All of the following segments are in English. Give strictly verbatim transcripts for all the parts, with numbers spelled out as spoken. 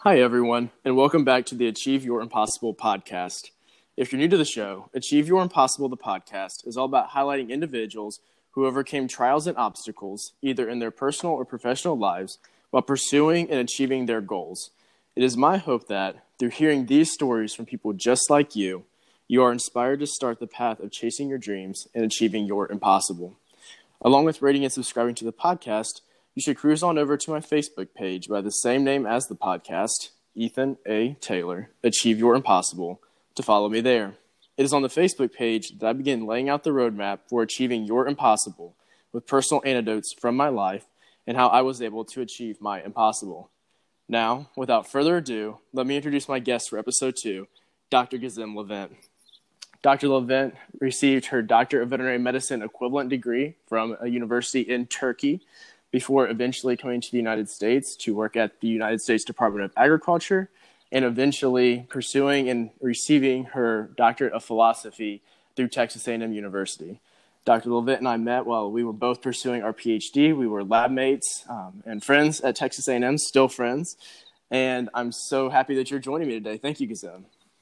Hi, everyone, and welcome back to the Achieve Your Impossible podcast. If you're new to the show, Achieve Your Impossible, the podcast, is all about highlighting individuals who overcame trials and obstacles, either in their personal or professional lives, while pursuing and achieving their goals. It is my hope that, through hearing these stories from people just like you, you are inspired to start the path of chasing your dreams and achieving your impossible. Along with rating and subscribing to the podcast, you should cruise on over to my Facebook page by the same name as the podcast, Ethan A. Taylor, Achieve Your Impossible, to follow me there. It is on the Facebook page that I begin laying out the roadmap for achieving your impossible with personal anecdotes from my life and how I was able to achieve my impossible. Now, without further ado, let me introduce my guest for episode two, Doctor Gizem Levent. Doctor Levent received her Doctor of Veterinary Medicine equivalent degree from a university in Turkey before eventually coming to the United States to work at the United States Department of Agriculture and eventually pursuing and receiving her Doctorate of Philosophy through Texas A and M University. Doctor Levent and I met while we were both pursuing our P H D. We were lab mates um, and friends at Texas A and M, still friends. And I'm so happy that you're joining me today. Thank you, Gizem.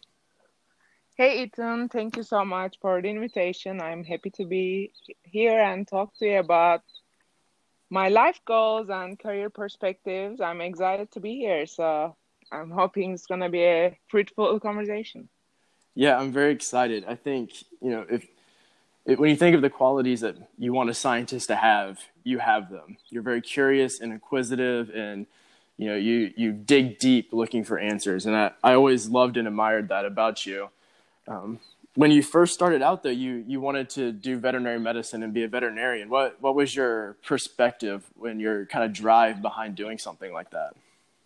Hey, Ethan. Thank you so much for the invitation. I'm happy to be here and talk to you about my life goals and career perspectives. I'm excited to be here. So I'm hoping it's going to be a fruitful conversation. Yeah, I'm very excited. I think, you know, if It, when you think of the qualities that you want a scientist to have, you have them. You're very curious and inquisitive, and you know you you dig deep looking for answers. And I, I always loved and admired that about you. Um, when you first started out, though, you you wanted to do veterinary medicine and be a veterinarian. What what was your perspective when your kind of drive behind doing something like that?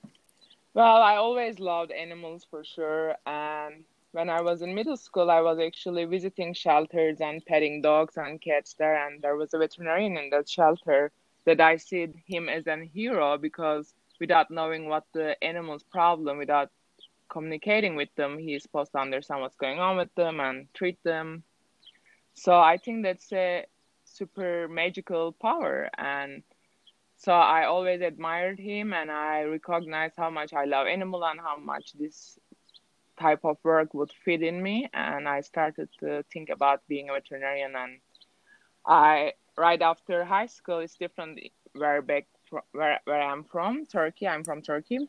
Well, I always loved animals for sure, and when I was in middle school, I was actually visiting shelters and petting dogs and cats there, and there was a veterinarian in that shelter that I see him as an hero because without knowing what the animal's problem, without communicating with them, he's supposed to understand what's going on with them and treat them. So I think that's a super magical power, and so I always admired him, and I recognized how much I love animal and how much this type of work would fit in me, and I started to think about being a veterinarian. And I right after high school, it's different where back fr- where where I'm from, Turkey. I'm from Turkey.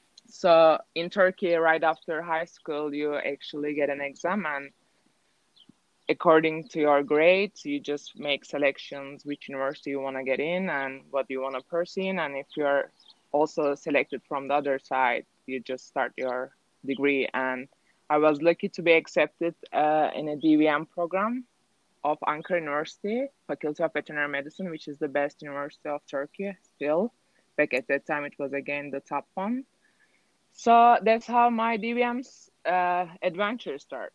So in Turkey, right after high school, you actually get an exam, and according to your grades, you just make selections which university you want to get in and what you want to pursue in. And if you're also selected from the other side, you just start your degree. And I was lucky to be accepted uh, in a D V M program of Ankara University, Faculty of Veterinary Medicine, which is the best university of Turkey still. Back at that time, it was again the top one. So that's how my D V M's uh, adventure started.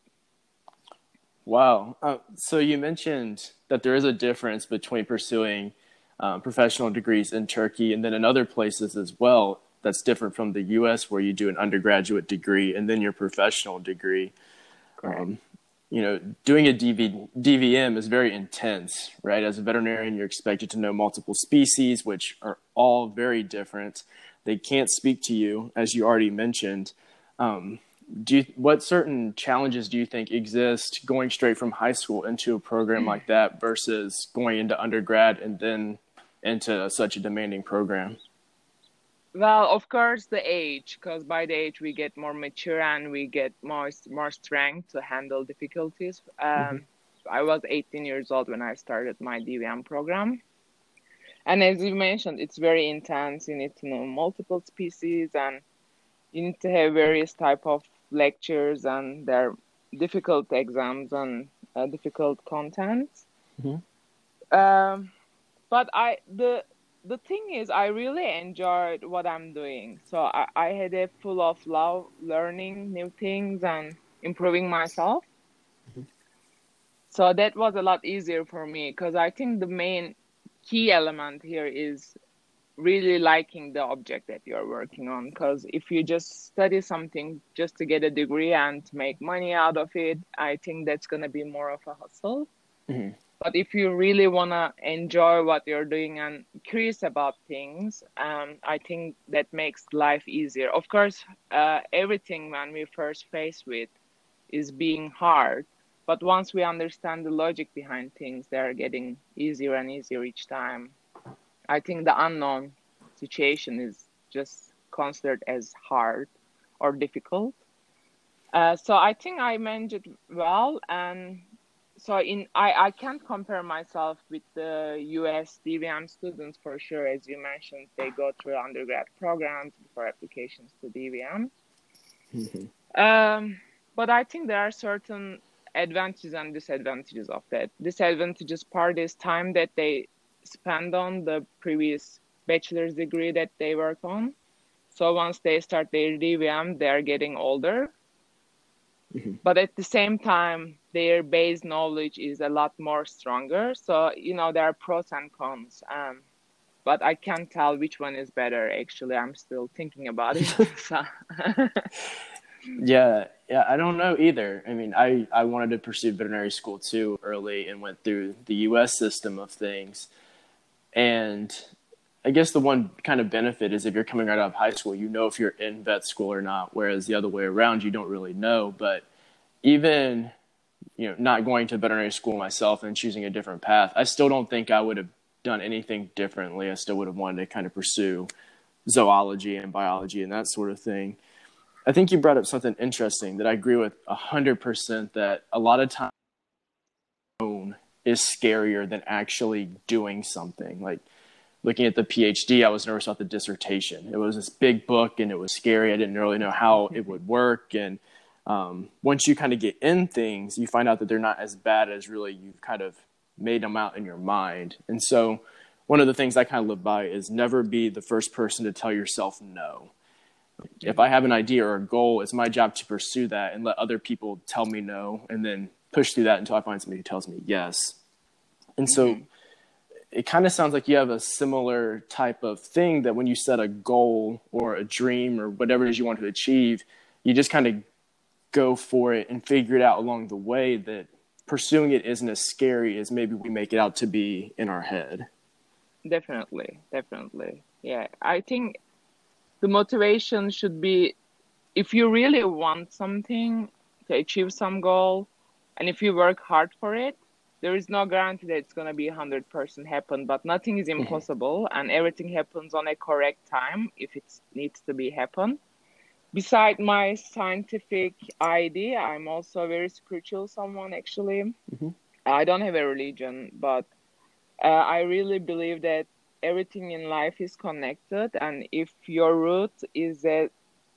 Wow. Uh, so you mentioned that there is a difference between pursuing um, professional degrees in Turkey and then in other places as well. That's different from the U S where you do an undergraduate degree and then your professional degree. Um, you know, doing a D V, D V M is very intense, right? As a veterinarian, you're expected to know multiple species, which are all very different. They can't speak to you, as you already mentioned. Um, do you, what certain challenges do you think exist going straight from high school into a program like that versus going into undergrad and then into such a demanding program? Well, of course, the age, because by the age we get more mature and we get more more strength to handle difficulties. Mm-hmm. Um, I was eighteen years old when I started my D V M program, and as you mentioned, it's very intense. You need to know multiple species, and you need to have various type of lectures, and there are difficult exams and uh, difficult contents. Mm-hmm. Um, But I the the thing is, I really enjoyed what I'm doing. So I, I had a full of love learning new things and improving myself. So that was a lot easier for me because I think the main key element here is really liking the object that you're working on. Because if you just study something just to get a degree and to make money out of it, I think that's going to be more of a hustle. Mm-hmm. But if you really want to enjoy what you're doing and curious about things, um, I think that makes life easier. Of course, uh, everything when we first face with is being hard. But once we understand the logic behind things, they're getting easier and easier each time. I think the unknown situation is just considered as hard or difficult. Uh, so I think I managed it well, and so in I, I can't compare myself with the U S D V M students for sure. As you mentioned, they go through undergrad programs before applications to D V M. Mm-hmm. Um, but I think there are certain advantages and disadvantages of that. Disadvantages part is time that they spend on the previous bachelor's degree that they work on. So once they start their D V M, they're getting older. Mm-hmm. But at the same time, their base knowledge is a lot more stronger. So, you know, there are pros and cons. Um, but I can't tell which one is better, actually. I'm still thinking about it. So. yeah, yeah, I don't know either. I mean, I, I wanted to pursue veterinary school too early and went through the U S system of things. And I guess the one kind of benefit is if you're coming right out of high school, you know if you're in vet school or not, whereas the other way around, you don't really know. But even, you know, not going to veterinary school myself and choosing a different path, I still don't think I would have done anything differently. I still would have wanted to kind of pursue zoology and biology and that sort of thing. I think you brought up something interesting that I agree with one hundred percent, that a lot of times is scarier than actually doing something. Like, looking at the PhD, I was nervous about the dissertation. It was this big book and it was scary. I didn't really know how it would work. And um, once you kind of get in things, you find out that they're not as bad as really you've kind of made them out in your mind. And so one of the things I kind of live by is never be the first person to tell yourself no. If I have an idea or a goal, it's my job to pursue that and let other people tell me no, and then push through that until I find somebody who tells me yes. And so mm-hmm. it kind of sounds like you have a similar type of thing, that when you set a goal or a dream or whatever it is you want to achieve, you just kind of go for it and figure it out along the way, that pursuing it isn't as scary as maybe we make it out to be in our head. Definitely. Definitely. Yeah. I think the motivation should be, if you really want something to achieve some goal, and if you work hard for it, there is no guarantee that it's going to be one hundred percent happen, but nothing is impossible, and everything happens on a correct time if it needs to be happen. Beside my scientific idea, I'm also a very spiritual someone, actually. Mm-hmm. I don't have a religion, but uh, I really believe that everything in life is connected, and if your route is that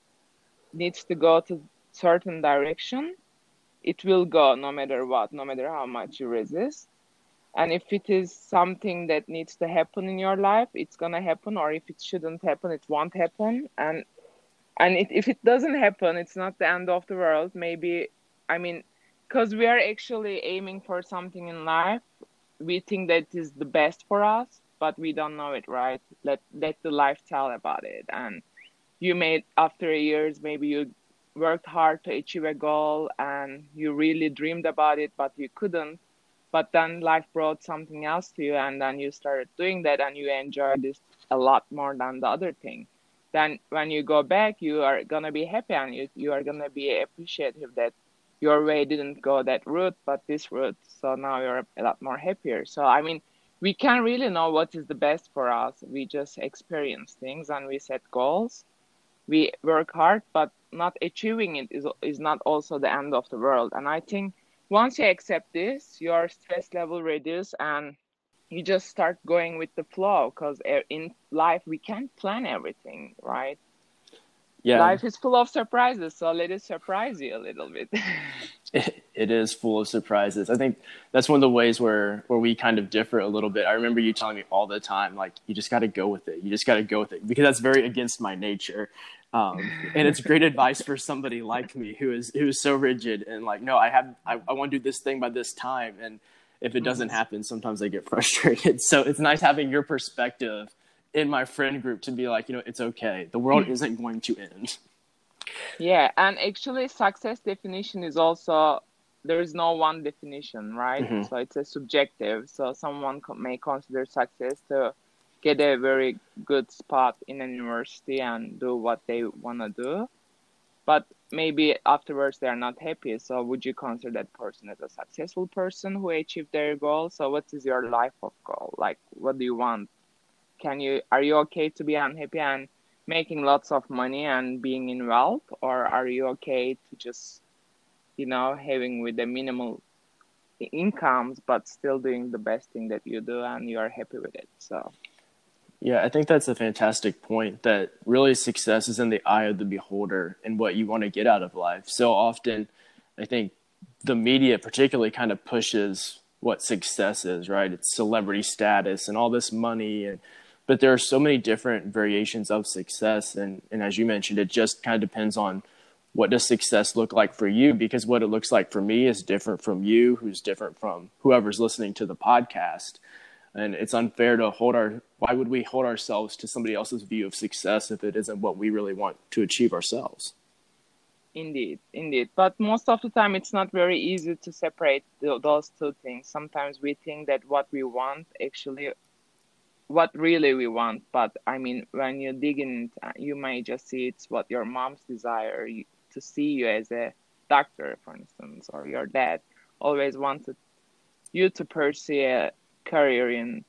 needs to go to certain direction, it will go no matter what, no matter how much you resist. And if it is something that needs to happen in your life, it's going to happen. Or if it shouldn't happen, it won't happen. And and it, if it doesn't happen, it's not the end of the world. Maybe, I mean, because we are actually aiming for something in life, we think that is the best for us, but we don't know it, right? Let, let the life tell about it. And you made, after years, maybe you worked hard to achieve a goal and you really dreamed about it, but you couldn't. But then life brought something else to you, and then you started doing that, and you enjoyed this a lot more than the other thing. Then when you go back, you are going to be happy, and you, you are going to be appreciative that your way didn't go that route, but this route. So now you're a lot more happier. So, I mean, we can't really know what is the best for us. We just experience things and we set goals. We work hard, but not achieving it is is not also the end of the world. And I think once you accept this, your stress level reduces and you just start going with the flow, because in life we can't plan everything, right? Yeah. Life is full of surprises, so let it surprise you a little bit. it, it is full of surprises. I think that's one of the ways where, where we kind of differ a little bit. I remember you telling me all the time, like, you just got to go with it. You just got to go with it, because that's very against my nature. Um, and it's great advice for somebody like me who is who is so rigid and like, no, I have I, I want to do this thing by this time, and if it doesn't happen, sometimes I get frustrated. So it's nice having your perspective in my friend group to be like, you know, it's okay. The world isn't going to end. Yeah, and actually, success definition is also there is no one definition, right? Mm-hmm. So it's a subjective. So someone co- may consider success to get a very good spot in a university and do what they want to do, but maybe afterwards they are not happy. So would you consider that person as a successful person who achieved their goal? So what is your life of goal? Like, what do you want? Can you, are you okay to be unhappy and making lots of money and being in wealth, or are you okay to just, you know, having with the minimal incomes but still doing the best thing that you do and you are happy with it? So Yeah, I think that's a fantastic point, that really success is in the eye of the beholder and what you want to get out of life. So often, I think the media particularly kind of pushes what success is, right? It's celebrity status and all this money. And but there are so many different variations of success. And, and as you mentioned, it just kind of depends on what does success look like for you, because what it looks like for me is different from you, who's different from whoever's listening to the podcast. And it's unfair to hold our, why would we hold ourselves to somebody else's view of success if it isn't what we really want to achieve ourselves? indeed, indeed. But most of the time, it's not very easy to separate th- those two things. Sometimes we think that what we want actually, what really we want. But I mean, when you dig in, it, you may just see it's what your mom's desire you, to see you as a doctor, for instance, or your dad always wanted you to pursue a career in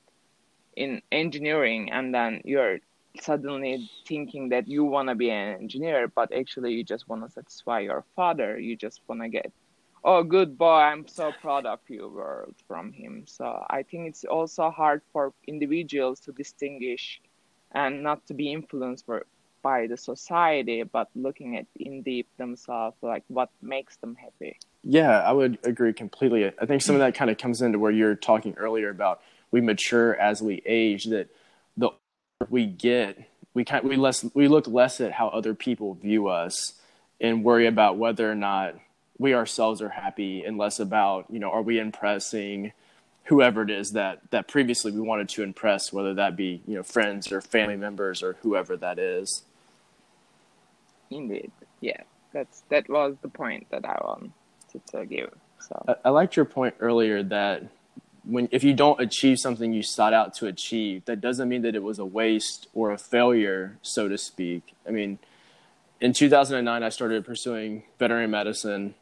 in engineering, and then you're suddenly thinking that you want to be an engineer, but actually you just want to satisfy your father. You just want to get, oh, good boy, I'm so proud of you, world, from him. So I think it's also hard for individuals to distinguish and not to be influenced for, by the society, but looking at in deep themselves, like what makes them happy. Yeah, I would agree completely. I think some of that kind of comes into where you're talking earlier about we mature as we age, that the older we get, we kind we less we look less at how other people view us and worry about whether or not we ourselves are happy, and less about, you know, are we impressing whoever it is that that previously we wanted to impress, whether that be, you know, friends or family members or whoever that is. Indeed, yeah, that's that was the point that I wanted to give. So I, I liked your point earlier that when if you don't achieve something you sought out to achieve, that doesn't mean that it was a waste or a failure, so to speak. I mean, in two thousand nine, I started pursuing veterinary medicine.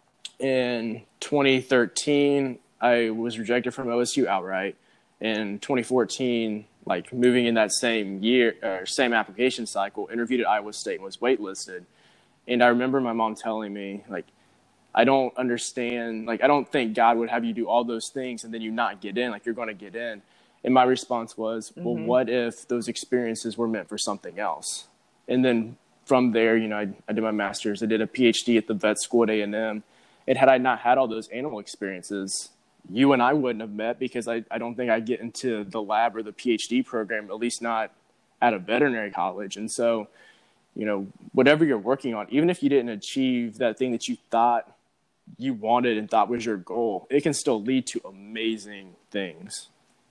In twenty thirteen, I was rejected from O S U outright. In twenty fourteen, like moving in that same year, or same application cycle, interviewed at Iowa State and was waitlisted. And I remember my mom telling me, like, I don't understand, like, I don't think God would have you do all those things and then you not get in, like you're going to get in. And my response was, well, mm-hmm. what if those experiences were meant for something else? And then from there, you know, I, I did my master's. I did a P H D at the vet school at A and M. And had I not had all those animal experiences, you and I wouldn't have met, because I, I don't think I'd get into the lab or the P H D program, at least not at a veterinary college. And so, you know, whatever you're working on, even if you didn't achieve that thing that you thought you wanted and thought was your goal, it can still lead to amazing things.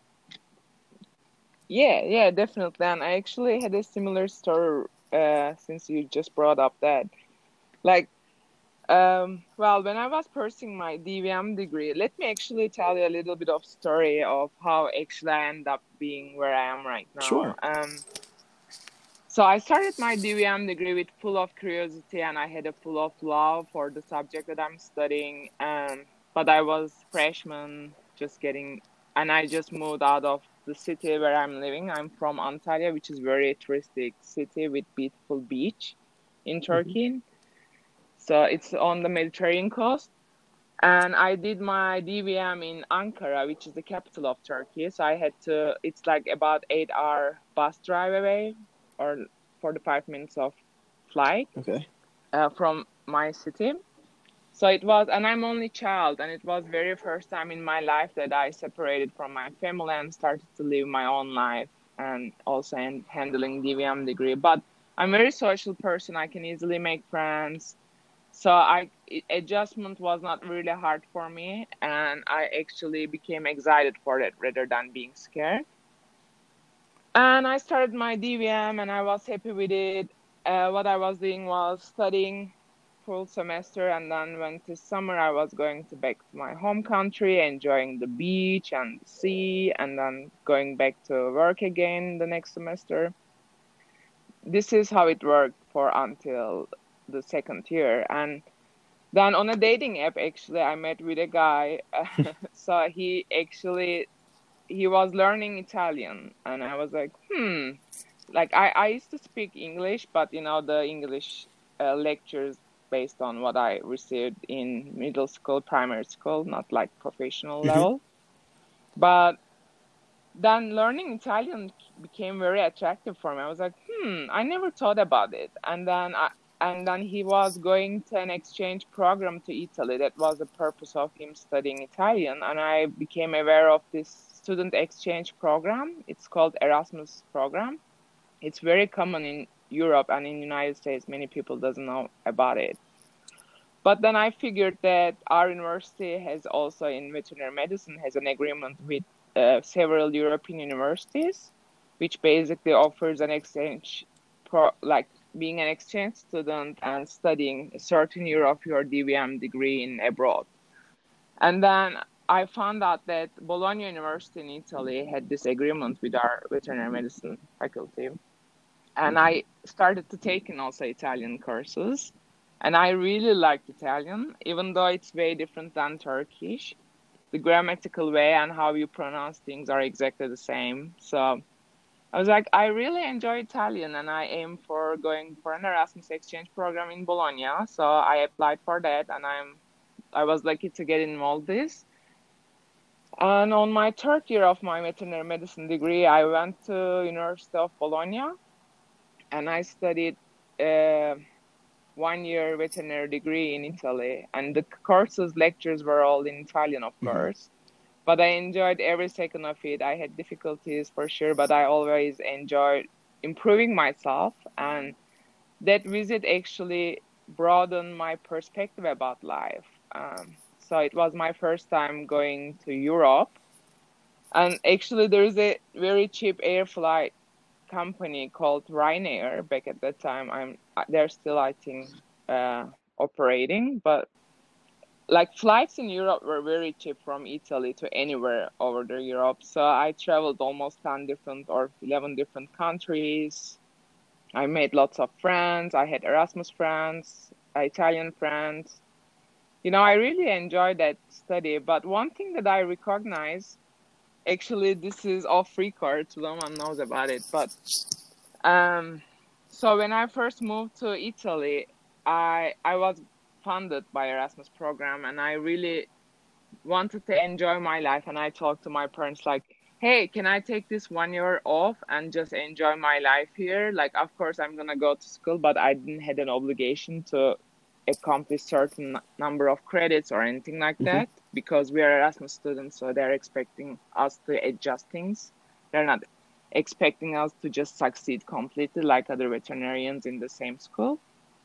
Yeah, yeah, definitely. And I actually had a similar story uh, since you just brought up that. Like, um, well, when I was pursuing my D V M degree, let me actually tell you a little bit of story of how actually I end up being where I am right now. Sure. Um, so I started my D V M degree with full of curiosity, and I had a full of love for the subject that I'm studying. Um, but I was freshman, just getting, and I just moved out of the city where I'm living. I'm from Antalya, which is very touristic city with beautiful beach in Turkey. Mm-hmm. So it's on the Mediterranean coast. And I did my D V M in Ankara, which is the capital of Turkey. So I had to, it's like about eight hour bus drive away, or forty-five minutes of flight okay. uh, from my city. So it was, and I'm only child, and it was very first time in my life that I separated from my family and started to live my own life, and also in handling D V M degree. But I'm a very social person. I can easily make friends. So I adjustment was not really hard for me, and I actually became excited for it rather than being scared. And I started my D V M, and I was happy with it. Uh, what I was doing was studying full semester, and then when this summer I was going to back to my home country, enjoying the beach and the sea, and then going back to work again the next semester. This is how it worked for until the second year. And then on a dating app, actually, I met with a guy. So he actually, he was learning Italian. And I was like, hmm, like I, I used to speak English, but, you know, the English uh, lectures based on what I received in middle school, primary school, not like professional level. But then learning Italian became very attractive for me. I was like, hmm, I never thought about it. And then I, and then he was going to an exchange program to Italy. That was the purpose of him studying Italian. And I became aware of this student exchange program. It's called Erasmus program. It's very common in Europe and in the United States. Many people doesn't know about it. But then I figured that our university has also, in veterinary medicine, has an agreement with uh, several European universities, which basically offers an exchange, pro- like being an exchange student and studying a certain year of your D V M degree in abroad. And then I found out that Bologna University in Italy had this agreement with our veterinary medicine faculty. And I started to take in also Italian courses. And I really liked Italian, even though it's very different than Turkish. The grammatical way and how you pronounce things are exactly the same. So I was like, I really enjoy Italian, and I aim for going for an Erasmus exchange program in Bologna. So I applied for that, and I'm, I was lucky to get involved in this. And on my third year of my veterinary medicine degree, I went to University of Bologna, and I studied uh, one year veterinary degree in Italy. And the courses, lectures were all in Italian, of course. Mm-hmm. But I enjoyed every second of it. I had difficulties for sure, but I always enjoyed improving myself. And that visit actually broadened my perspective about life. Um, so it was my first time going to Europe. And actually, there's a very cheap air flight company called Ryanair. Back at that time, I'm they're still, I think, uh, operating. But like flights in Europe were very cheap from Italy to anywhere over the Europe. So I traveled almost ten different or eleven different countries. I made lots of friends. I had Erasmus friends, Italian friends. You know, I really enjoyed that study. But one thing that I recognize, actually, this is off record, so no one knows about it. But um, so when I first moved to Italy, I I was funded by Erasmus program, and I really wanted to enjoy my life. And I talked to my parents like, hey, can I take this one year off and just enjoy my life here? Like, of course, I'm going to go to school, but I didn't have an obligation to accomplish certain number of credits or anything like mm-hmm. that, because we are Erasmus students, so they're expecting us to adjust things. They're not expecting us to just succeed completely like other veterinarians in the same school.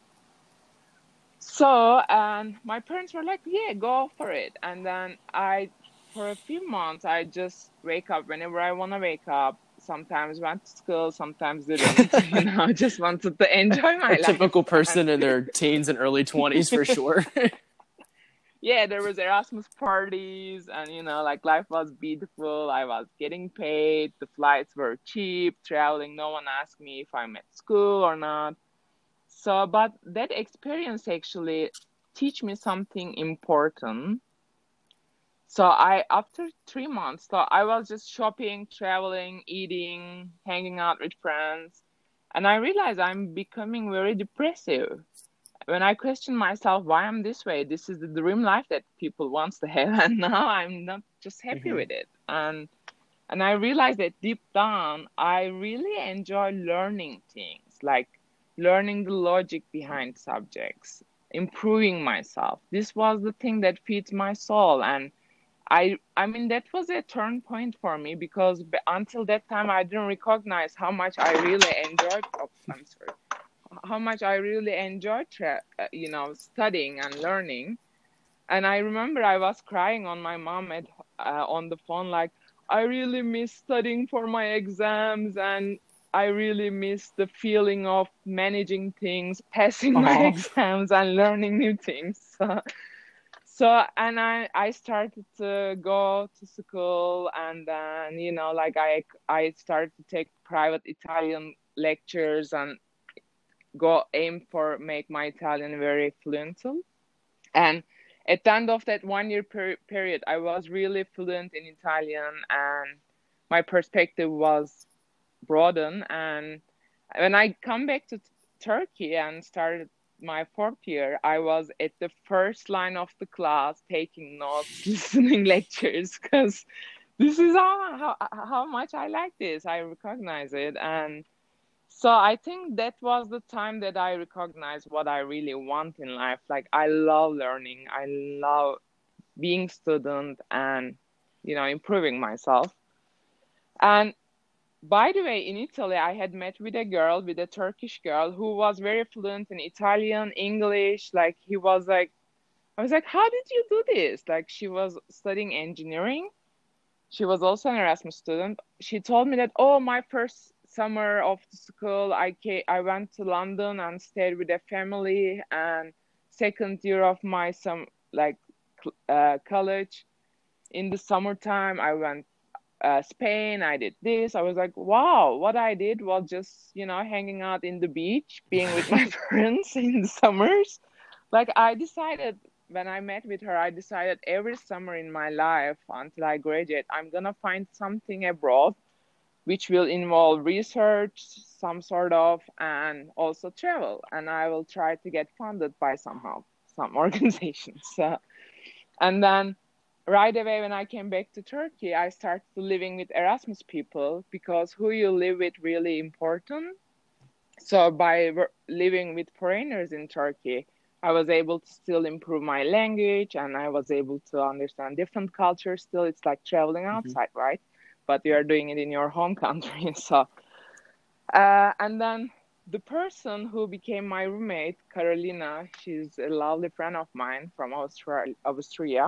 So, and my parents were like, yeah, go for it. And then I, for a few months, I just wake up whenever I want to wake up. Sometimes went to school, sometimes didn't, you know, just wanted to enjoy my a life. A typical person in their teens and early twenties, for sure. Yeah, there was Erasmus parties, and, you know, like, life was beautiful. I was getting paid. The flights were cheap, traveling. No one asked me if I'm at school or not. So, but that experience actually teach me something important. So I, after three months, so I was just shopping, traveling, eating, hanging out with friends. And I realized I'm becoming very depressive. When I question myself why I'm this way, this is the dream life that people wants to have. And now I'm not just happy mm-hmm. with it. And, and I realized that deep down, I really enjoy learning things, like learning the logic behind subjects, improving myself. This was the thing that feeds my soul. And I I mean, that was a turn point for me, because until that time, I didn't recognize how much I really enjoyed, oh, I'm sorry, how much I really enjoyed, tra- you know, studying and learning. And I remember I was crying on my mom at, uh, on the phone, like, I really miss studying for my exams, and I really miss the feeling of managing things, passing my Aw. exams, and learning new things. So, so and I I started to go to school, and then you know like I I started to take private Italian lectures and go aim for make my Italian very fluent. And at the end of that one year per- period, I was really fluent in Italian, and my perspective was broadened. And when I come back to t- Turkey and started my fourth year, I was at the first line of the class taking notes, listening lectures, because this is how, how how much I like this. I recognize it. And so I think that was the time that I recognized what I really want in life. Like I love learning. I love being student and you know improving myself. And by the way, in Italy, I had met with a girl, with a Turkish girl who was very fluent in Italian, English. Like he was like, I was like, how did you do this? Like she was studying engineering. She was also an Erasmus student. She told me that, oh, my first summer of the school, I came, I went to London and stayed with a family. And second year of my some like uh, college, in the summertime, I went uh, Spain. I did this. I was like, wow, what I did was just you know hanging out in the beach, being with my friends in the summers. Like I decided when I met with her, I decided every summer in my life until I graduate, I'm gonna find something abroad which will involve research, some sort of, and also travel. And I will try to get funded by somehow, some organizations. So, and then right away when I came back to Turkey, I started living with Erasmus people because who you live with really important. So by living with foreigners in Turkey, I was able to still improve my language and I was able to understand different cultures still. It's like traveling outside, mm-hmm. right? But you are doing it in your home country. So, uh, and then the person who became my roommate, Carolina, she's a lovely friend of mine from Austria. Austria.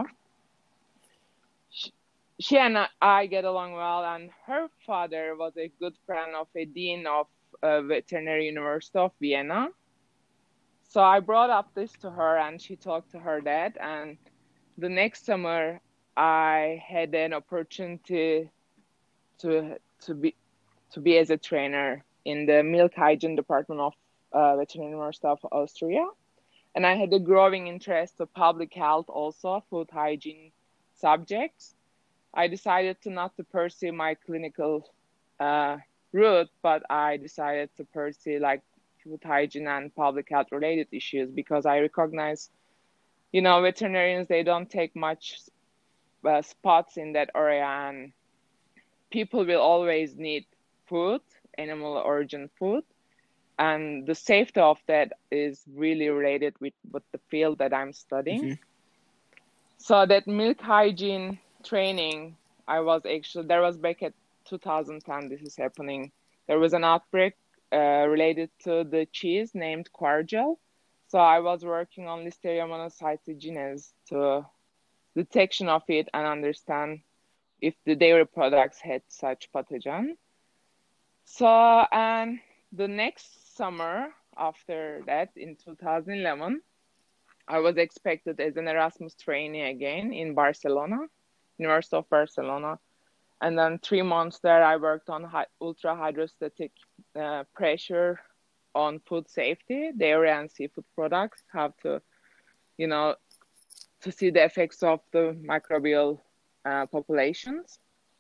She, she and I get along well, and her father was a good friend of a dean of uh, Veterinary University of Vienna. So I brought up this to her, and she talked to her dad. And the next summer, I had an opportunity to to be to be as a trainer in the milk hygiene department of uh, Veterinary University of Austria, and I had a growing interest of public health, also food hygiene subjects. I decided to not to pursue my clinical uh, route, but I decided to pursue like food hygiene and public health related issues because I recognize, you know, veterinarians, they don't take much uh, spots in that area, and people will always need food, animal origin food. And the safety of that is really related with, with the field that I'm studying. Mm-hmm. So that milk hygiene training, I was actually, there was back at two thousand ten, this is happening. There was an outbreak uh, related to the cheese named Quargel. So I was working on Listeria monocytogenes to detection of it and understand if the dairy products had such pathogen. So, and the next summer after that, in two thousand eleven, I was expected as an Erasmus trainee again in Barcelona, University of Barcelona. And then three months there, I worked on high, ultra hydrostatic uh, pressure on food safety, dairy and seafood products, how to, you know, to see the effects of the microbial uh, populations.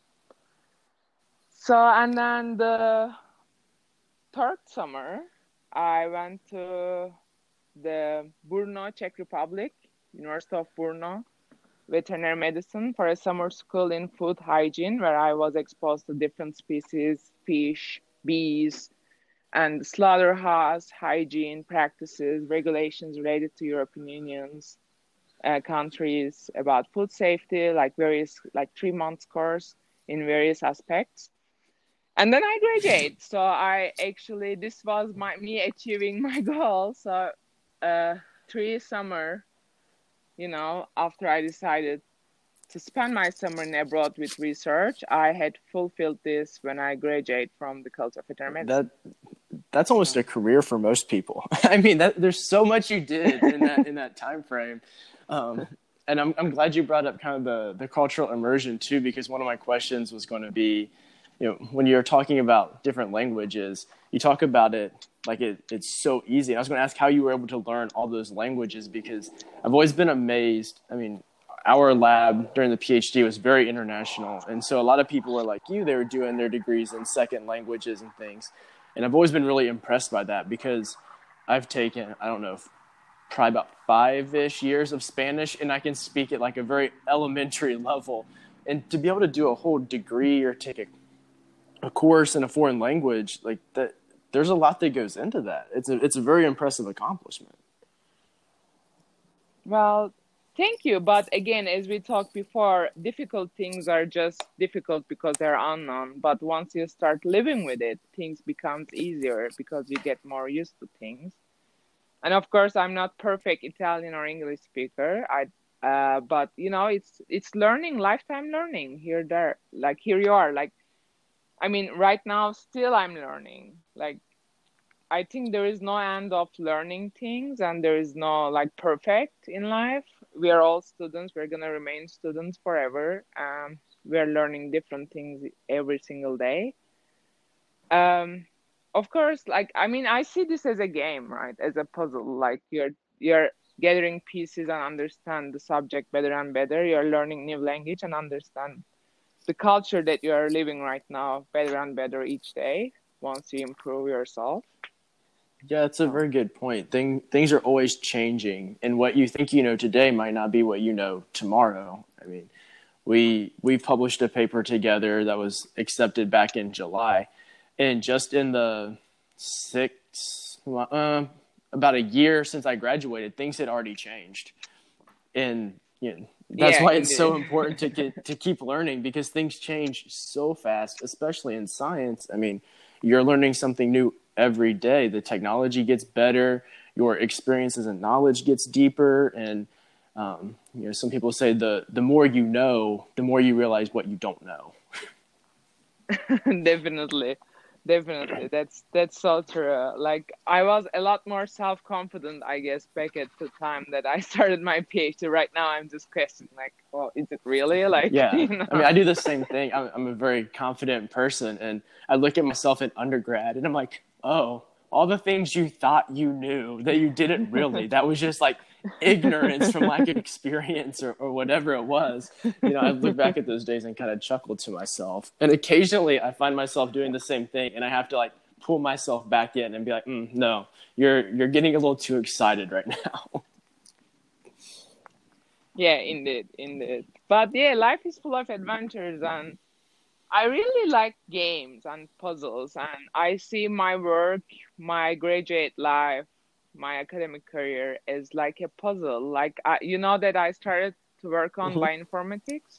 So, and then the third summer, I went to the Brno, Czech Republic, University of Brno, veterinary medicine for a summer school in food hygiene, where I was exposed to different species, fish, bees, and slaughterhouse hygiene practices, regulations related to European Union's uh, countries about food safety, like various, like three months course in various aspects. And then I graduate. So I actually, this was my me achieving my goal. So uh, three summer, you know, after I decided to spend my summer in abroad with research. I had fulfilled this when I graduate from the College of Veterinary Medicine. That that's almost a career for most people. I mean, that, there's so much you did in that in that time frame. Um, and I'm I'm glad you brought up kind of the, the cultural immersion too, because one of my questions was going to be, you know, when you're talking about different languages, you talk about it like it, it's so easy. And I was going to ask how you were able to learn all those languages, because I've always been amazed. I mean, our lab during the PhD was very international. And so a lot of people were like you, they were doing their degrees in second languages and things. And I've always been really impressed by that, because I've taken, I don't know, probably about five-ish years of Spanish, and I can speak at like a very elementary level. And to be able to do a whole degree or take a, a course in a foreign language, like that, there's a lot that goes into that. It's a, it's a very impressive accomplishment. Well, thank you. But again, as we talked before, difficult things are just difficult because they're unknown. But once you start living with it, things becomes easier because you get more used to things. And of course, I'm not perfect Italian or English speaker. I, uh, but you know, it's it's learning, lifetime learning. Here, there, like here you are. Like, I mean, right now, still I'm learning. Like, I think there is no end of learning things, and there is no like perfect in life. We are all students. We're gonna remain students forever. Um, we are learning different things every single day. Um, of course, like I mean, I see this as a game, right? As a puzzle. Like you're you're gathering pieces and understand the subject better and better. You're learning new language and understand the culture that you are living right now better and better each day. Once you improve yourself. Yeah, that's a very good point. Thing, things are always changing, and what you think you know today might not be what you know tomorrow. I mean, we we published a paper together that was accepted back in July, and just in the six, uh, about a year since I graduated, things had already changed, and you know, that's yeah, why indeed. it's so important to get to keep learning, because things change so fast, especially in science. I mean, you're learning something new every day. The technology gets better, your experiences and knowledge gets deeper, and um, you know, some people say the the more you know, the more you realize what you don't know. Definitely, definitely. That's that's so true. Like I was a lot more self-confident, I guess, back at the time that I started my PhD. Right now, I'm just questioning, like, well, is it really? Like, Yeah, you know? I mean, I do the same thing. I'm, I'm a very confident person, and I look at myself in undergrad, and I'm like, oh, all the things you thought you knew that you didn't really. That was just like ignorance from lack of experience or, or whatever it was. You know, I look back at those days and kind of chuckle to myself. And occasionally I find myself doing the same thing, and I have to like pull myself back in and be like, mm, no, you're you're getting a little too excited right now. Yeah, indeed, indeed. But yeah, life is full of adventures, and I really like games and puzzles, and I see my work, my graduate life, my academic career as like a puzzle. Like, I, you know that I started to work on Mm-hmm. bioinformatics.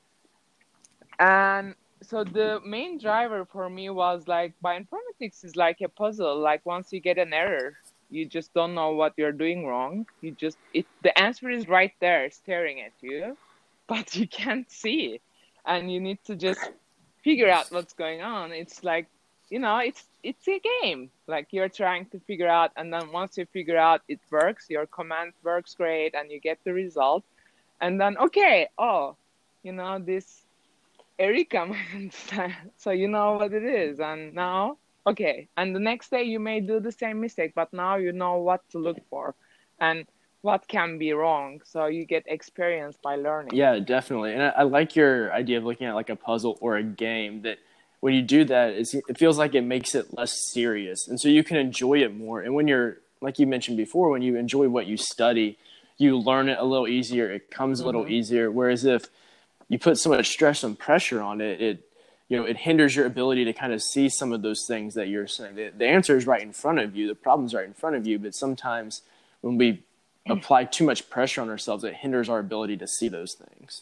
And so the main driver for me was like, bioinformatics is like a puzzle. Like once you get an error, you just don't know what you're doing wrong. You just, it, the answer is right there staring at you, but you can't see it. And you need to just figure out what's going on. It's like, you know, it's it's a game. Like you're trying to figure out, and then once you figure out it works, your command works great, and you get the result. And then, okay, oh, you know, this Erika, so you know what it is. And now, okay, and the next day you may do the same mistake, but now you know what to look for and what can be wrong. So you get experience by learning. Yeah, definitely. And I, I like your idea of looking at like a puzzle or a game, that when you do that, it's, it feels like it makes it less serious. And so you can enjoy it more. And when you're, like you mentioned before, when you enjoy what you study, you learn it a little easier. It comes a little Mm-hmm. easier. Whereas if you put so much stress and pressure on it, it, you know, it hinders your ability to kind of see some of those things that you're saying. The, the answer is right in front of you. The problem's right in front of you. But sometimes when we apply too much pressure on ourselves, it hinders our ability to see those things.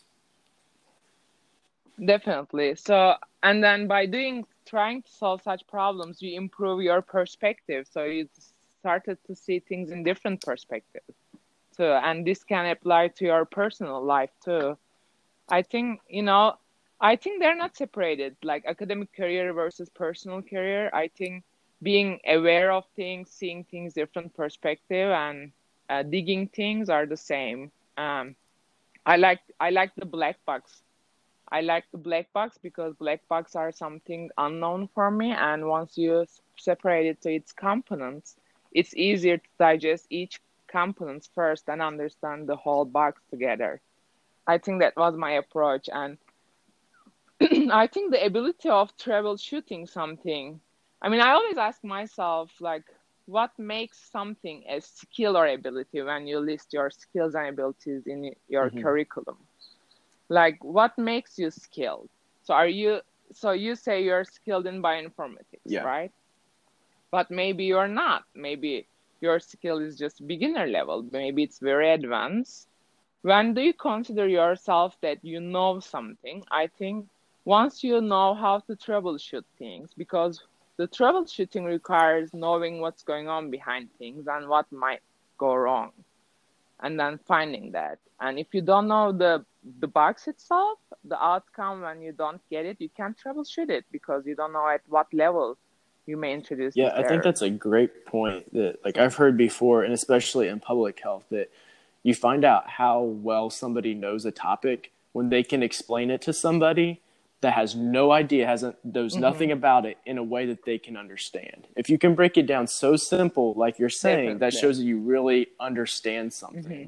Definitely. So, and then by doing, trying to solve such problems, you improve your perspective. So you started to see things in different perspectives too. And this can apply to your personal life too. I think, you know, I think they're not separated, like academic career versus personal career. I think being aware of things, seeing things different perspective, and uh, digging things are the same. Um, I like I like the black box. I like the black box because black box are something unknown for me, and once you s- separate it to its components, it's easier to digest each components first and understand the whole box together. I think that was my approach, and I think the ability of troubleshooting something. I mean, I always ask myself, like, what makes something a skill or ability when you list your skills and abilities in your Hmm. curriculum? Like, what makes you skilled? So, are you, so you say you're skilled in bioinformatics, Yeah. right? But maybe you're not. Maybe your skill is just beginner level. Maybe it's very advanced. When do you consider yourself that you know something? I think once you know how to troubleshoot things, because the troubleshooting requires knowing what's going on behind things and what might go wrong, and then finding that. And if you don't know the the box itself, the outcome, when you don't get it, you can't troubleshoot it because you don't know at what level you may introduce Yeah, this I think error. that's a great point that like So, I've heard before, and especially in public health, that you find out how well somebody knows a topic when they can explain it to somebody that has no idea, hasn't knows mm-hmm, nothing about it in a way that they can understand. If you can break it down so simple, like you're saying, that definitely. shows that you really understand Mm-hmm. something.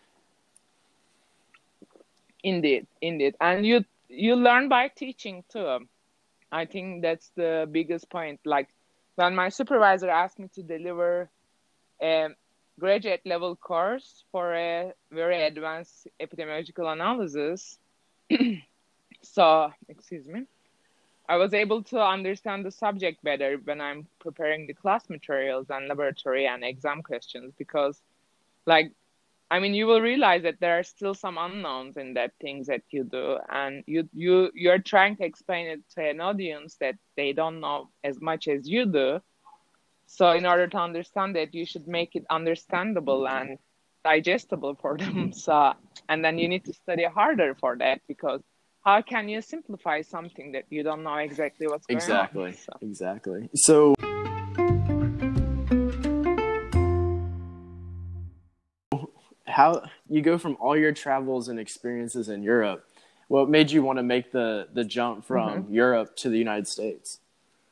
Indeed, indeed. And you you learn by teaching too. I think that's the biggest point. Like when my supervisor asked me to deliver a graduate level course for a very advanced epidemiological analysis, so excuse me, I was able to understand the subject better when I'm preparing the class materials and laboratory and exam questions because like I mean, you will realize that there are still some unknowns in that things that you do, and you you you're trying to explain it to an audience that they don't know as much as you do. So, in order to understand it, you should make it understandable and digestible for them. So, and then you need to study harder for that because how can you simplify something that you don't know exactly what's going on? Exactly. So, Exactly. So how you go from all your travels and experiences in Europe, what made you want to make the the jump mm-hmm. from Europe to the United States?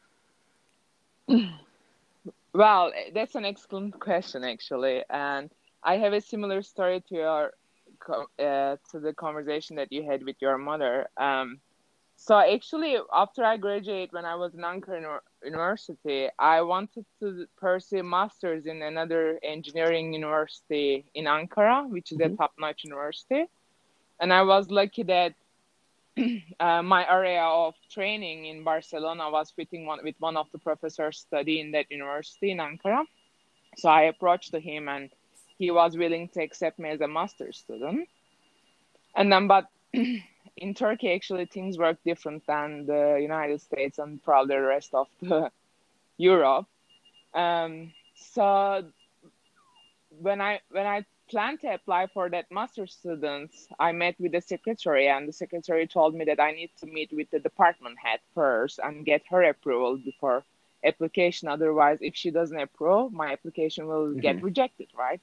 Well, that's an excellent question, actually, and I have a similar story to your uh, to the conversation that you had with your mother. Um, so actually, after I graduated, when I was in Ankara University, I wanted to pursue masters in another engineering university in Ankara, which is a Mm-hmm. top-notch university, and I was lucky that uh, my area of training in Barcelona was fitting one with one of the professors studying that university in Ankara. So I approached to him and he was willing to accept me as a master's student. And then, but in Turkey, actually, things work different than the United States and probably the rest of the Europe. Um, so when I when I planned to apply for that master's students, I met with the secretary, and the secretary told me that I need to meet with the department head first and get her approval before application. Otherwise, if she doesn't approve, my application will Mm-hmm. get rejected, right?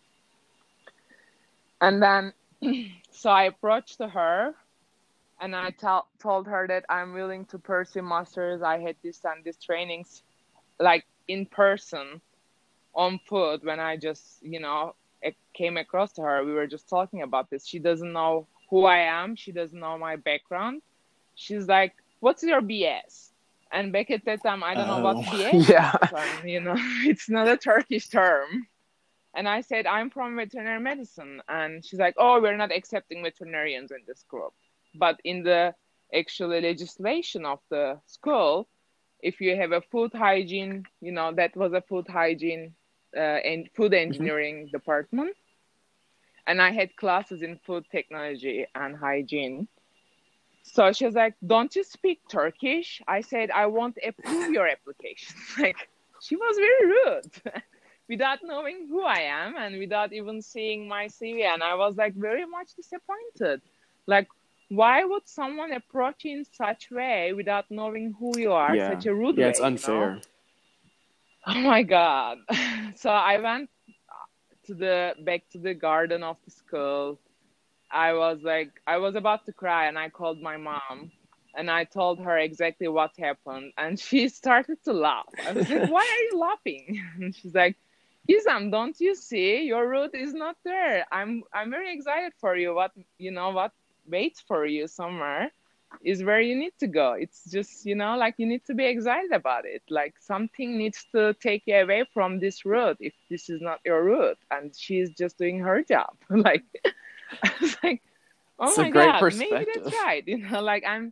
And then, so I approached her and I t- told her that I'm willing to pursue masters. I had this and this trainings, like in person on foot. When I just, you know, it came across to her, we were just talking about this. She doesn't know who I am. She doesn't know my background. She's like, "What's your B S?" And back at that time, I don't know what Oh, B S yeah. is. And, you know, it's not a Turkish term. And I said, I'm from veterinary medicine. And she's like, oh, we're not accepting veterinarians in this group. But in the actual legislation of the school, if you have a food hygiene, you know, that was a food hygiene uh, and food Mm-hmm. engineering department. And I had classes in food technology and hygiene. So she was like, don't you speak Turkish? I said, I won't approve your application. Like, she was very rude without knowing who I am and without even seeing my C V. And I was like very much disappointed. Like, why would someone approach you in such way without knowing who you are, Yeah. such a rude Yeah, way, it's you know? unfair. Oh my God. So I went to the back to the garden of the school. I was like, I was about to cry, and I called my mom and I told her exactly what happened, and she started to laugh. I was like, why are you laughing? And she's like, Gizem, don't you see your route is not there? I'm I'm very excited for you. What you know what waits for you somewhere is where you need to go. It's just, you know, like you need to be excited about it. Like something needs to take you away from this route if this is not your route. And she's just doing her job. Like I was like, oh It's a my great God, maybe that's perspective. right. You know, like I'm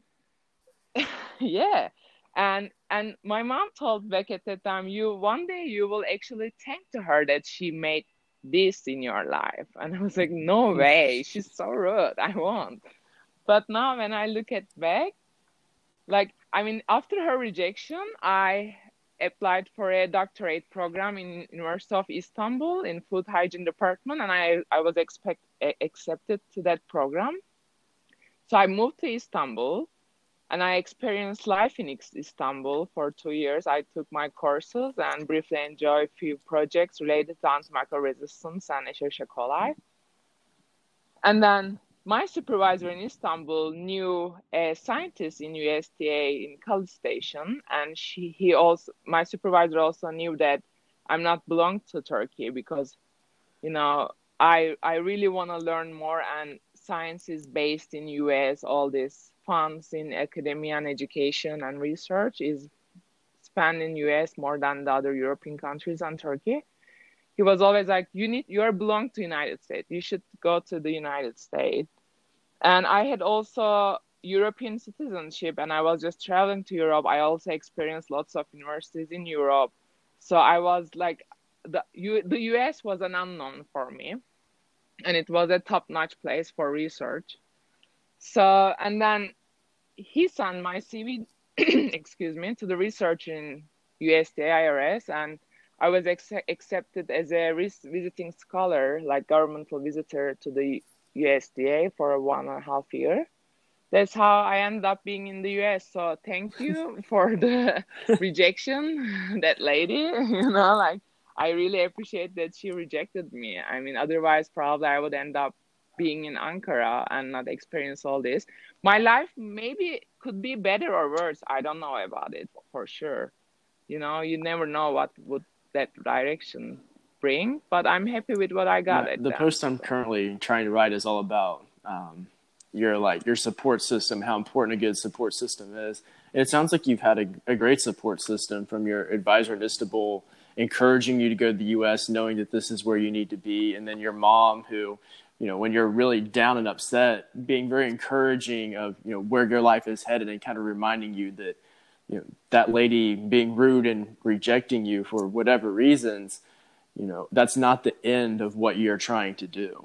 yeah. And and my mom told back at that time, you one day you will actually thank to her that she made this in your life. And I was like, no way, she's so rude. I won't. But now when I look at back, like I mean, after her rejection, I applied for a doctorate program in University of Istanbul in food hygiene department, and I I was expect accepted to that program. So I moved to Istanbul. And I experienced life in Istanbul for two years. I took my courses and briefly enjoyed a few projects related to antimicrobial resistance and Escherichia coli. And then my supervisor in Istanbul knew a scientist in U S D A in Khalid Station, and she he also my supervisor also knew that I'm not belong to Turkey because, you know, I I really want to learn more, and science is based in U S. All these funds in academia and education and research is spent in U S more than the other European countries and Turkey. He was always like, you need, you are belong to United States. You should go to the United States. And I had also European citizenship, and I was just traveling to Europe. I also experienced lots of universities in Europe. So I was like, the, U, the U S was an unknown for me. And it was a top-notch place for research. So, and then he sent my C V, excuse me, to the research in U S D A I R S, and I was ex- accepted as a res- visiting scholar, like governmental visitor to the U S D A for one and a half year. That's how I ended up being in the U S. So thank you for the rejection, that lady, you know, like I really appreciate that she rejected me. I mean, otherwise probably I would end up being in Ankara and not experience all this. My life maybe could be better or worse. I don't know about it for sure. You know, you never know what would that direction bring, but I'm happy with what I got My, at the them. post I'm So. currently trying to write is all about um, your like your support system, how important a good support system is. And it sounds like you've had a, a great support system from your advisor in Istanbul, encouraging you to go to the U S, knowing that this is where you need to be, and then your mom, who, you know, when you're really down and upset, being very encouraging of, you know, where your life is headed, and kind of reminding you that, you know, that lady being rude and rejecting you for whatever reasons, you know, that's not the end of what you're trying to do.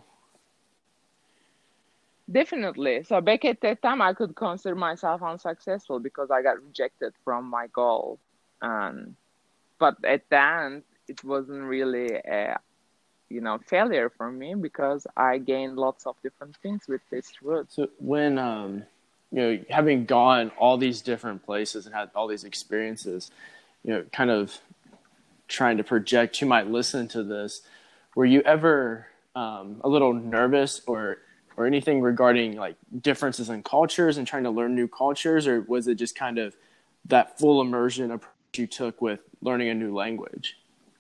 Definitely. So back at that time, I could consider myself unsuccessful because I got rejected from my goal. And but at the end, it wasn't really a, you know, failure for me because I gained lots of different things with this route. So when, um, you know, having gone all these different places and had all these experiences, you know, kind of trying to project who might listen to this, were you ever um, a little nervous or or anything regarding like differences in cultures and trying to learn new cultures, or was it just kind of that full immersion approach you took with learning a new language?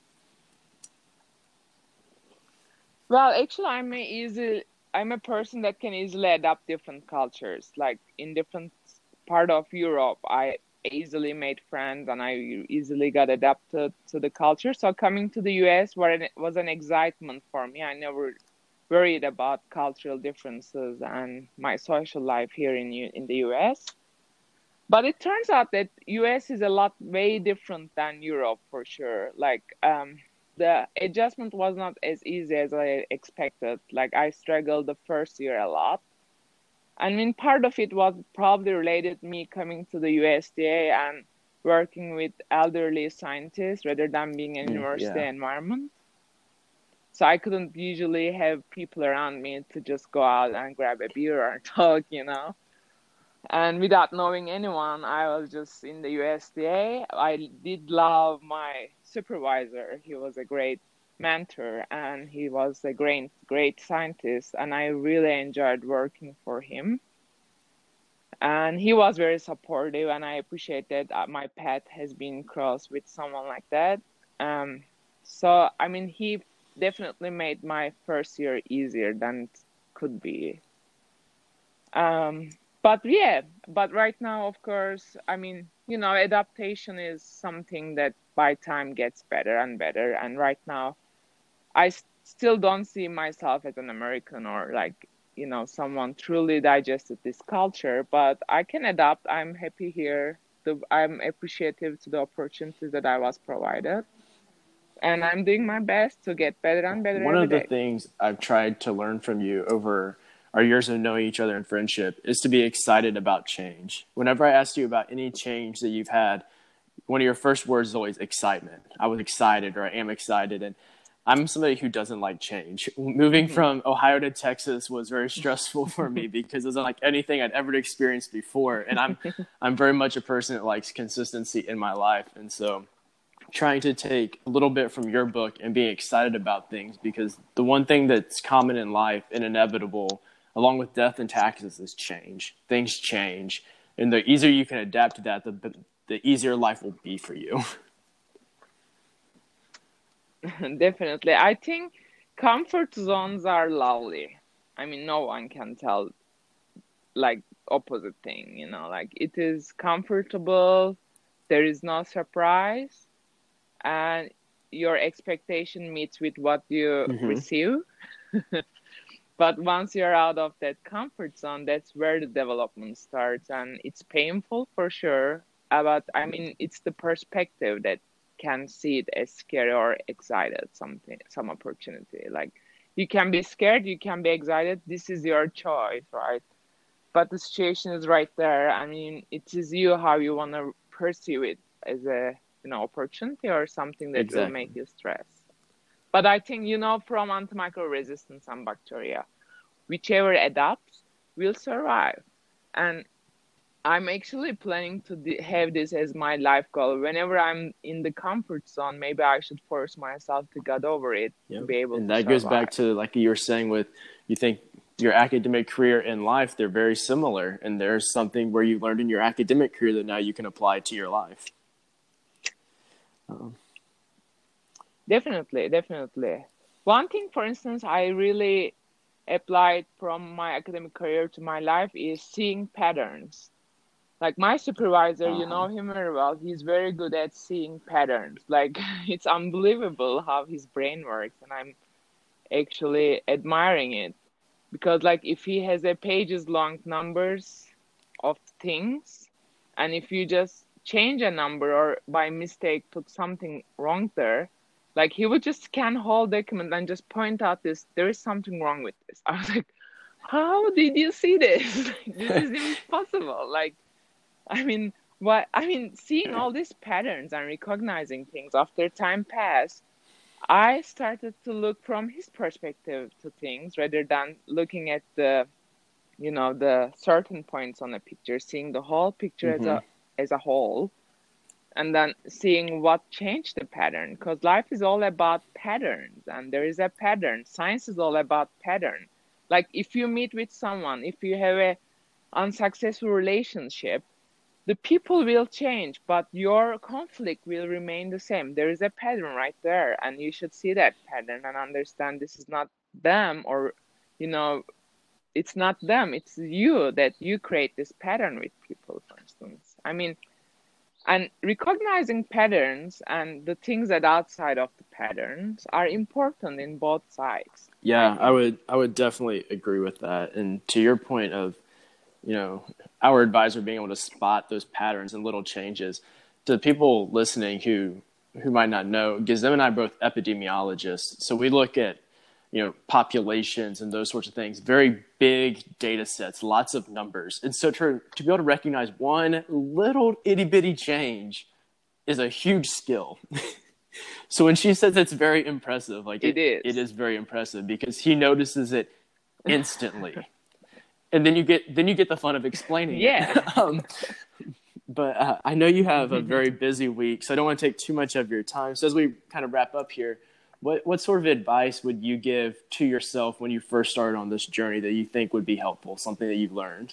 Well, actually, I'm a easy, I'm a person that can easily adapt different cultures. Like in different part of Europe, I easily made friends and I easily got adapted to the culture. So coming to the U S was an excitement for me. I never worried about cultural differences and my social life here in in the U S. But it turns out that U S is a lot way different than Europe for sure. Like um, the adjustment was not as easy as I expected. Like I struggled the first year a lot. I mean, part of it was probably related to me coming to the U S D A and working with elderly scientists rather than being in a Mm, university yeah. environment. So I couldn't usually have people around me to just go out and grab a beer or talk, you know. And without knowing anyone, I was just in the U S D A. I did love my supervisor. He was a great mentor and he was a great, great scientist. And I really enjoyed working for him. And he was very supportive, and I appreciated that my path has been crossed with someone like that. Um, so, I mean, he definitely made my first year easier than it could be. Um, but yeah, but right now, of course, I mean, you know, adaptation is something that by time gets better and better. And right now, I s- still don't see myself as an American or like, you know, someone truly digested this culture, but I can adapt. I'm happy here. The, I'm appreciative to the opportunities that I was provided. And I'm doing my best to get better and better One every of the day. things I've tried to learn from you over our years of knowing each other in friendship is to be excited about change. Whenever I ask you about any change that you've had, one of your first words is always excitement. I was excited, or I am excited. And I'm somebody who doesn't like change. Moving Mm-hmm. from Ohio to Texas was very stressful for me because it was unlike anything I'd ever experienced before. And I'm I'm very much a person that likes consistency in my life. And so trying to take a little bit from your book and being excited about things, because the one thing that's common in life and inevitable, along with death and taxes, is change. Things change. And the easier you can adapt to that, the, the easier life will be for you. Definitely. I think comfort zones are lovely. I mean, no one can tell like opposite thing, you know, like it is comfortable, there is no surprise, and your expectation meets with what you Mm-hmm. receive. But once you're out of that comfort zone, that's where the development starts, and it's painful for sure. Uh, But I mean, it's the perspective that can see it as scary or excited, something, some opportunity. Like you can be scared, you can be excited. This is your choice, right? But the situation is right there. I mean, it is you how you want to pursue it as a you know opportunity or something that will Exactly. make you stress. But I think you know from antimicrobial resistance and bacteria, whichever adapts will survive. And I'm actually planning to de- have this as my life goal. Whenever I'm in the comfort zone, maybe I should force myself to get over it to Yep. be able And to that goes back survive. to, like you were saying, with you think your academic career and life, they're very similar. And there's something where you learned in your academic career that now you can apply to your life. Um, Definitely, definitely. One thing, for instance, I really applied from my academic career to my life is seeing patterns. Like my supervisor, you uh-huh. know him very well. He's very good at seeing patterns. Like it's unbelievable how his brain works, and I'm actually admiring it because, like, if he has a pages long numbers of things, and if you just change a number or by mistake put something wrong there, like he would just scan whole document and just point out this there is something wrong with this. I was like, how did you see this? This is impossible. Like I mean, what I mean, seeing all these patterns and recognizing things after time passed, I started to look from his perspective to things rather than looking at the, you know, the certain points on a picture, seeing the whole picture as Mm-hmm. a as a whole, and then seeing what changed the pattern. Because life is all about patterns, and there is a pattern. Science is all about pattern. Like if you meet with someone, if you have a unsuccessful relationship, the people will change, but your conflict will remain the same. There is a pattern right there, and you should see that pattern and understand this is not them, or, you know, it's not them, it's you that you create this pattern with people, for instance. I mean, and recognizing patterns and the things that outside of the patterns are important in both sides, I Yeah, I think. would I would definitely agree with that. And to your point of, you know, our advisor being able to spot those patterns and little changes, to people listening who who might not know, Gizem and I are both epidemiologists. So we look at, you know, populations and those sorts of things, very big data sets, lots of numbers. And so to, to be able to recognize one little itty bitty change is a huge skill. So when she says it's very impressive, like It it, it is. is very impressive because he notices it instantly. and then you get then you get the fun of explaining Yeah. it. um, but uh, I know you have a very busy week, so I don't want to take too much of your time. So as we kind of wrap up here, what what sort of advice would you give to yourself when you first started on this journey that you think would be helpful, something that you've learned?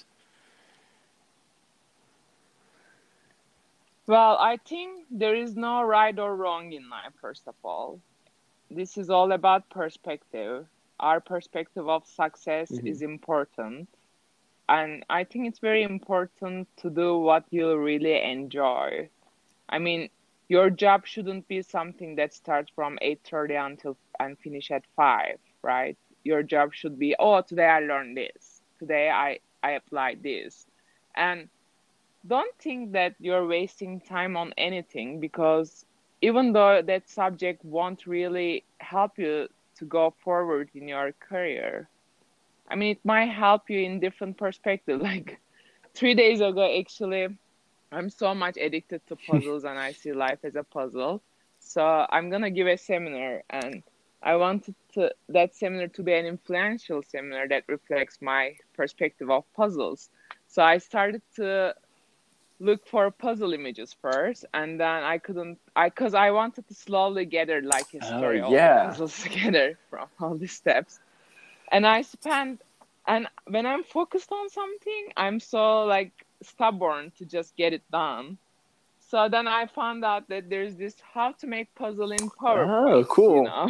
Well, I think there is no right or wrong in life, first of all. This is all about perspective. Our perspective of success Mm-hmm. is important. And I think it's very important to do what you really enjoy. I mean, your job shouldn't be something that starts from eight thirty until and finish at five, right? Your job should be, oh, today I learned this. Today I, I applied this. And don't think that you're wasting time on anything, because even though that subject won't really help you to go forward in your career, I mean, it might help you in different perspectives. Like three days ago, actually, I'm so much addicted to puzzles and I see life as a puzzle. So I'm going to give a seminar, and I wanted to, that seminar to be an influential seminar that reflects my perspective of puzzles. So I started to look for puzzle images first, and then I couldn't, I because I wanted to slowly gather like history, Oh all the yeah. puzzles together from all these steps. And I spent, and when I'm focused on something, I'm so like stubborn to just get it done. So then I found out that there's this how to make puzzle in PowerPoint, Oh, cool. you know,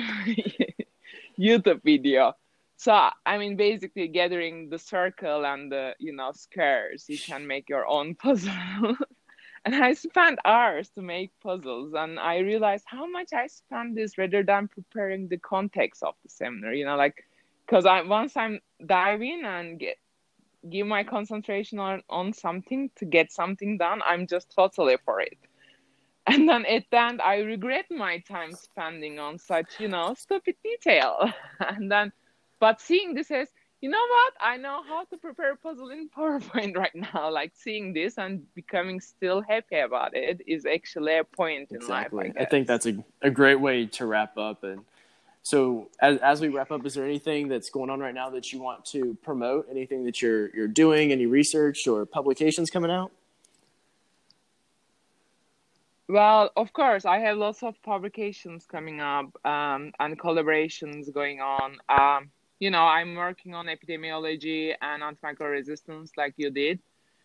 YouTube video. So, I mean, basically gathering the circle and the, you know, squares, you can make your own puzzle. And I spent hours to make puzzles, and I realized how much I spent this rather than preparing the context of the seminar, you know, like, because I once I'm diving and get give my concentration on, on something to get something done, I'm just totally for it. And then at the end, I regret my time spending on such, you know, stupid detail. And then, but seeing this as, you know what, I know how to prepare a puzzle in PowerPoint right now. Like seeing this and becoming still happy about it is actually a point in Exactly. life, I I think guess. that's a, a great way to wrap up. And so as, as we wrap up, is there anything that's going on right now that you want to promote? Anything that you're you're doing? Any research or publications coming out? Well, of course, I have lots of publications coming up, um, and collaborations going on. Um, you know, I'm working on epidemiology and antimicrobial resistance like you did.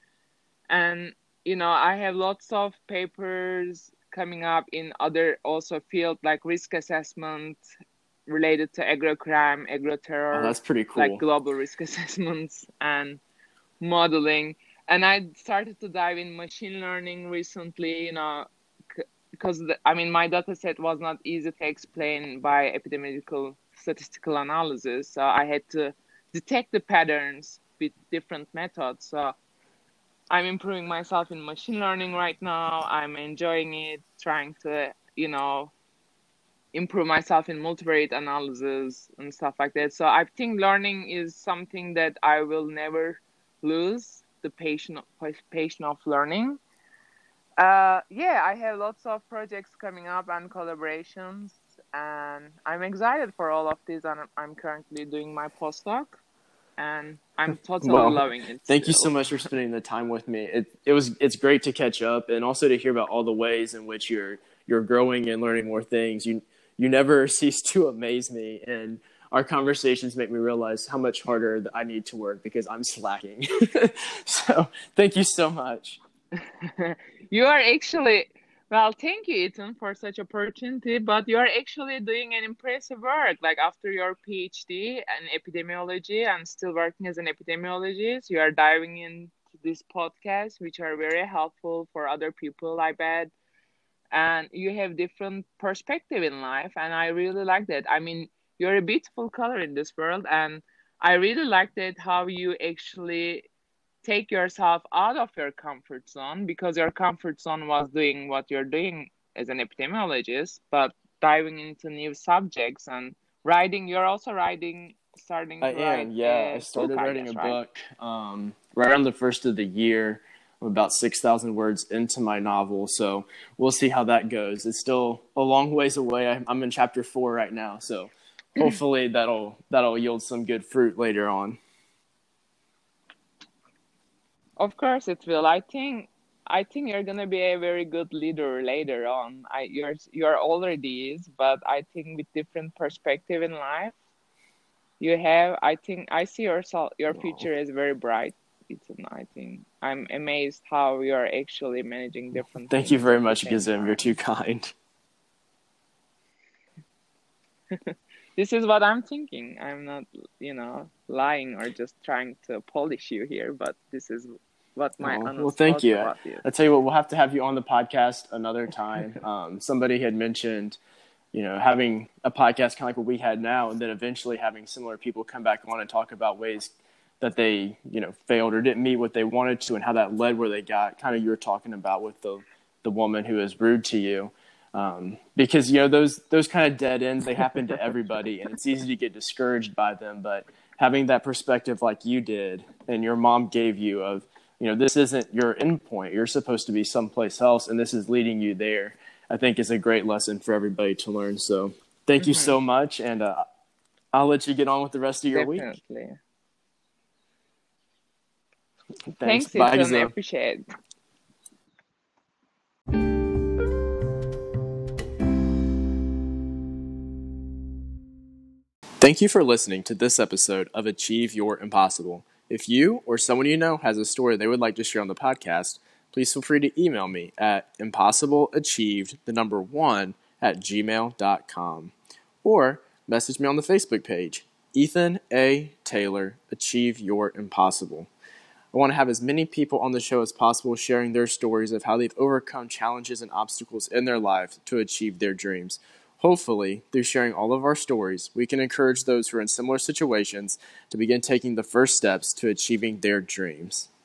And, you know, I have lots of papers coming up in other also field like risk assessment related to agrocrime, Oh, agroterror, that's pretty like cool. global risk assessments and modeling. And I started to dive in machine learning recently, you know, because I mean my data set was not easy to explain by epidemiological statistical analysis, so I had to detect the patterns with different methods. So I'm improving myself in machine learning right now. I'm enjoying it, trying to, you know, improve myself in multivariate analysis and stuff like that. So I think learning is something that I will never lose, the passion, passion of learning. Uh, yeah, I have lots of projects coming up and collaborations, and I'm excited for all of this. And I'm currently doing my postdoc, and I'm totally Well, loving it thank you so still. much for spending the time with me. It it was it's great to catch up and also to hear about all the ways in which you're you're growing and learning more things. You you never cease to amaze me, and our conversations make me realize how much harder I need to work because I'm slacking. So thank you so much. You are actually, well, thank you, Ethan, for such opportunity, but you are actually doing an impressive work. Like after your PhD in epidemiology and still working as an epidemiologist, you are diving into this podcast, which are very helpful for other people, I bet. And you have different perspective in life, and I really like that. I mean, you're a beautiful color in this world, and I really like that how you actually take yourself out of your comfort zone, because your comfort zone was doing what you're doing as an epidemiologist, but diving into new subjects and writing. You're also writing, starting I to write am, yeah. I a book, started I writing a guess, right? book um, right around the first of the year. I'm about six thousand words into my novel, so we'll see how that goes. It's still a long ways away. I, I'm in chapter four right now, so hopefully that'll that'll yield some good fruit later on. Of course it will. I think I think you're gonna be a very good leader later on. I you're you're already is, but I think with different perspective in life, you have. I think I see yourself. Your Oh, future is very bright. Ethan, I think I'm amazed how you're actually managing different thank you things very at the much, same Gizem. You're too time. kind. This is what I'm thinking. I'm not, you know, lying or just trying to polish you here, but this is what my Oh, well, honest thank thoughts you. I, about you. I tell you what, we'll have to have you on the podcast another time. Um, somebody had mentioned, you know, having a podcast kind of like what we had now, and then eventually having similar people come back on and talk about ways that they, you know, failed or didn't meet what they wanted to, and how that led where they got. Kind of you were talking about with the the woman who is rude to you, um, because you know those those kind of dead ends, they happen to everybody, and it's easy to get discouraged by them. But having that perspective like you did, and your mom gave you of, you know, this isn't your end point. You're supposed to be someplace else, and this is leading you there. I think is a great lesson for everybody to learn. So thank you Hmm. so much, and uh, I'll let you get on with the rest of your week. Definitely. Thanks. Thanks, Bye, Ethan. Gazelle. Appreciate. Thank you for listening to this episode of Achieve Your Impossible. If you or someone you know has a story they would like to share on the podcast, please feel free to email me at impossibleachieved, the number one, at gmail dot com. Or message me on the Facebook page, Ethan A. Taylor, Achieve Your Impossible. I want to have as many people on the show as possible sharing their stories of how they've overcome challenges and obstacles in their life to achieve their dreams. Hopefully, through sharing all of our stories, we can encourage those who are in similar situations to begin taking the first steps to achieving their dreams.